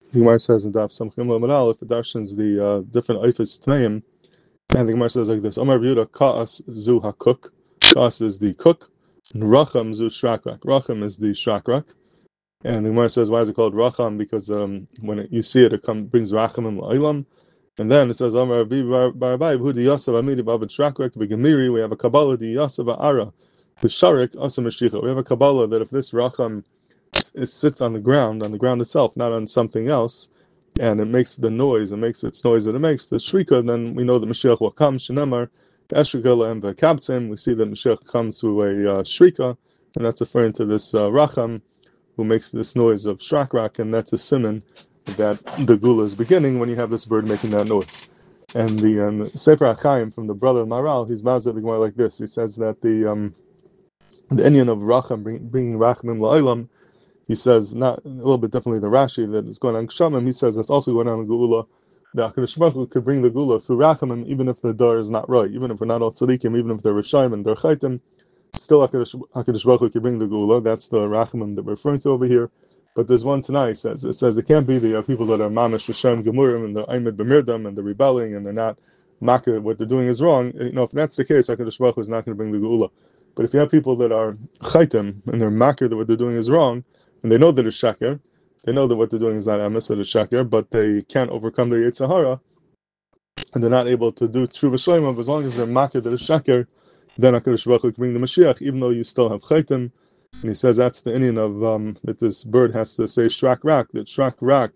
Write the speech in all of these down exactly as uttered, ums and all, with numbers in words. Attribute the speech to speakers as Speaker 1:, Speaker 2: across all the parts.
Speaker 1: The Gemara says in Daf Samchim Lamed Aleph, it darshans the uh, different eifes tneim, and the Gemara says like this: Amar Yehuda Kaas zu hakuk. Kaas is the cook, and Racham zu shrakrak. Racham is the shrakrak. And the Gemara says, why is it called Racham? Because um, when it, you see it, it come, brings Rachamim La'ilam. And then it says, Amar Rabbi Barabai, B'hu di Yasav Amidi B'abed Shrakrak, B'gemiri, we have a Kabbalah di Yasav Ara, B'sharik, Asa Meshicha. We have a Kabbalah that if this Racham it sits on the ground, on the ground itself, not on something else, and it makes the noise, it makes its noise that it makes, the shrika, then we know that Mashiach will come, Shenamar, Eshrika La'em V'kabtzim, we see that Mashiach comes through a uh, shrika, and that's referring to this uh, Racham, who makes this noise of shrakrak, and that's a simon that the gula is beginning when you have this bird making that noise. And the um, Sefer HaChaim from the brother Maral, he's mazed the Gemara like this. He says that the um, the inyan of Racham, bring, bringing Rachamim La'ilam, he says, not a little bit differently than Rashi, that it's going on Kshamim, he says that's also going on in Geula. The HaKadosh Baruch Hu could bring the Geula through Rachamim, even if the dar is not right, even if we're not all tzaddikim, even if they're Rishayim and they're Chaitim, still HaKadosh, HaKadosh Baruch Hu could bring the Geula. That's the Rachamim that we're referring to over here. But there's one tonight, it says, it says it can't be the uh, people that are Mamish Rishayim Gemurim and they're Aymed B'mirdam and they're rebelling and they're not Makah, what they're doing is wrong. You know, if that's the case, HaKadosh Baruch Hu is not going to bring the Geula. But if you have people that are Chaitim and they're Makah, that what they're doing is wrong, and they know that it's shaker, they know that what they're doing is not emes, that it's shaker, but they can't overcome their Yetzer Hara, and they're not able to do Tshuva Shleima. As long as they're makir that it's shaker, then HaKadosh Baruch Hu can bring the Mashiach, even though you still have chaytim. And he says that's the Indian of um, that this bird has to say shrak rak, that shrak rak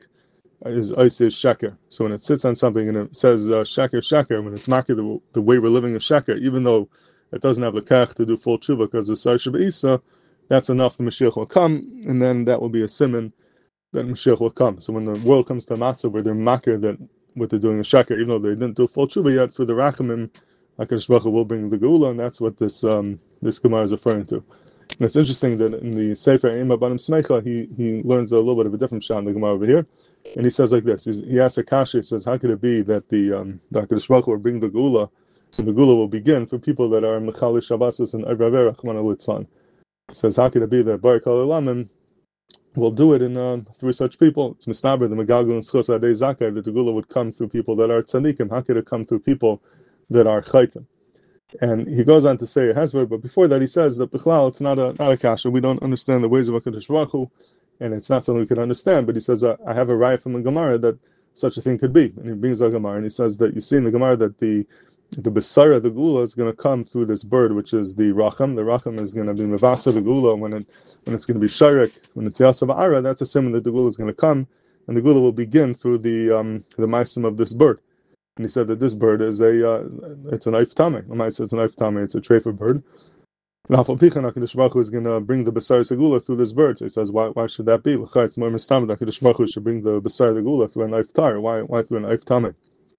Speaker 1: is ice is shaker. So when it sits on something and it says uh, shaker shaker, when it's makir the, the way we're living is shaker, even though it doesn't have the kach to do full tshuva because of Sar Sheba Isa, that's enough. The Mashiach will come, and then that will be a simon that Mashiach will come. So when the world comes to matzah where they're makir that what they're doing is shaker, even though they didn't do full tshuva yet, for the rachamim, HaKadosh Baruch Hu will bring the geula, and that's what this um, this Gemara is referring to. And it's interesting that in the Sefer Eima Banim Smecha, he he learns a little bit of a different shot in the Gemara over here, and he says like this: He's, he asks a kasha, he says, how could it be that the um, HaKadosh Baruch Hu will bring the geula, and the geula will begin for people that are mechali shabbasos and avraver rachman alitzan? It says, how could it be that Barak Elamim will do it in uh, through such people? It's mistaber the Megalgal and Schos Adei Zakai that the Gula would come through people that are tzaddikim. How could it come through people that are chaitim? And he goes on to say a hezbollah, but before that he says that bichlal it's not a not a kasha. We don't understand the ways of HaKadosh Baruch Hu, and it's not something we can understand. But he says uh, I have a raya from the Gemara that such a thing could be, and he brings a Gemara and he says that you see in the Gemara that the the Besara, the Gula, is going to come through this bird, which is the Racham. The Racham is going to be Mevasa, the Gula, when it when it's going to be Sharik, when it's Yasav Ara, that's a symbol that the Gula is going to come, and the Gula will begin through the um, the Maisim of this bird. And he said that this bird is a, uh, it's an Eif Tameh. The Maisim it's an Eif Tameh, it's a treifa bird. And Afal Pichan, HaKadosh Baruch Hu is going to bring the Besar Segula through this bird. So he says, why why should that be? L'chai, it's more mistam that HaKadosh Baruch Hu should bring the Besar Segula through an Eif Tar. Why, why through an Eif Tameh?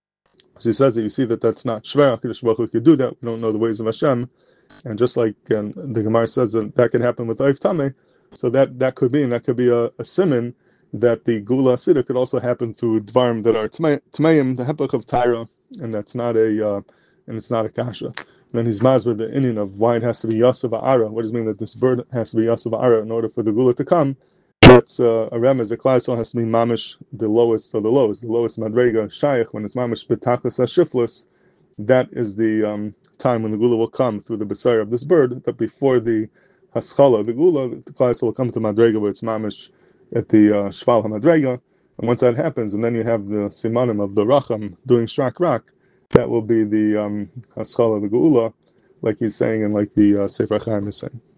Speaker 1: So he says that you see that that's not shver. HaKadosh Baruch Hu could do that. We don't know the ways of Hashem, and just like um, the Gemara says that that can happen with Eif Tameh, so that that could be, and that could be a, a simon that the Gula Asida could also happen through Dvarim that are Tmeim, the Hepech of Tyra, and that's not a uh, and it's not a kasha. And then he's mazed with the Indian of why it has to be Yasav Ara. What does it mean that this bird has to be Yasav Ara in order for the Gula to come? That's uh, a remez. The Klaisel has to be mamish, the lowest of the lowest, the lowest madrega shaykh. When it's mamish betachas hashiflus, that is the um, time when the gula will come through the besar of this bird. But before the haschala, the gula, the Klaisel will come to madrega where it's mamish at the uh, shval hamadrega. And once that happens, and then you have the simanim of the racham doing shrak rak, that will be the um, haschala, the gula, like he's saying, and like the uh, Sefer Chaim is saying.